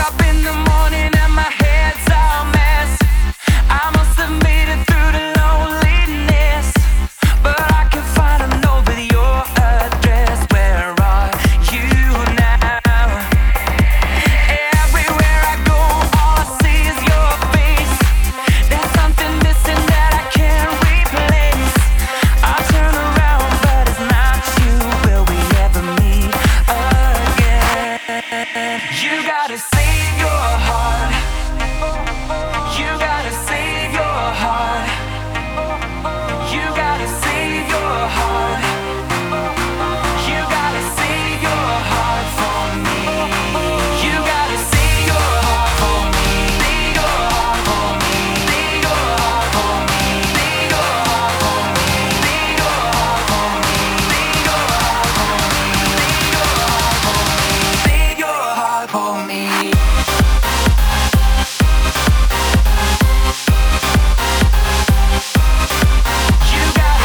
up in the morning and my head's a mess. I must have made it through the loneliness, but I can find a note with your address. Where are you now? Everywhere I go, all I see is your face. There's something missing that I can't replace. I turn around, but it's not you. Will we ever meet again? You gotta save your heart. You gotta save your heart. You gotta save your heart. You gotta save your heart for me. You gotta save your heart for me. Save your heart for me. Save your heart for me. Save your heart for me. Save your heart for me. Save your heart for me. Save your heart for me. Save your heart for me. You gotta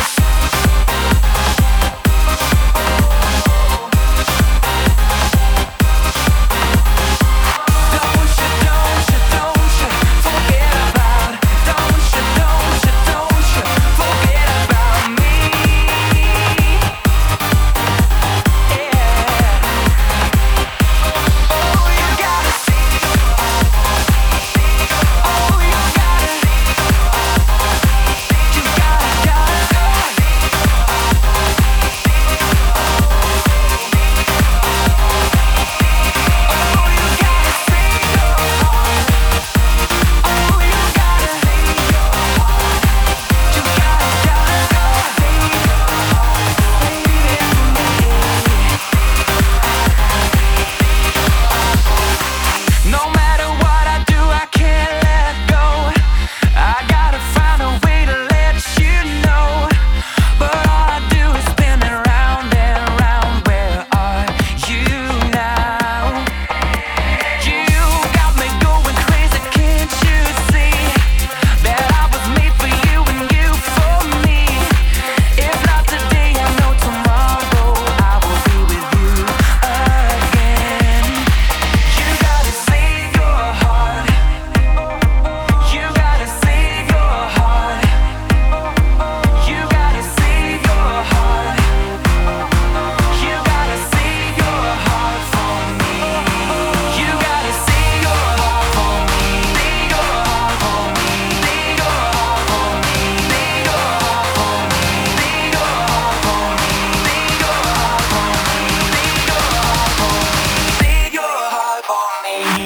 don't you forget about, don't you forget about me. Yeah. Oh, you gotta see. Oh, you gotta. You gotta. Oh, you gotta save your heart. Oh, you gotta save your heart. You gotta save your heart. Save it for me. No matter what I do, I can't let go. I gotta find a way to let you know. But all I do is spin around and round. Where are you now? You got me going crazy, can't you see that I was made for you and you for me? If not today, I know tomorrow I will be with you again. You gotta save your heart. You gotta save your heart. You gotta save your heart. You gotta save your heart for me. You gotta save your heart for me. Save your heart for me. Save your heart for me. Save your heart for me. Save your heart for me. Save your heart for me. Save your heart for me. Save your heart for me.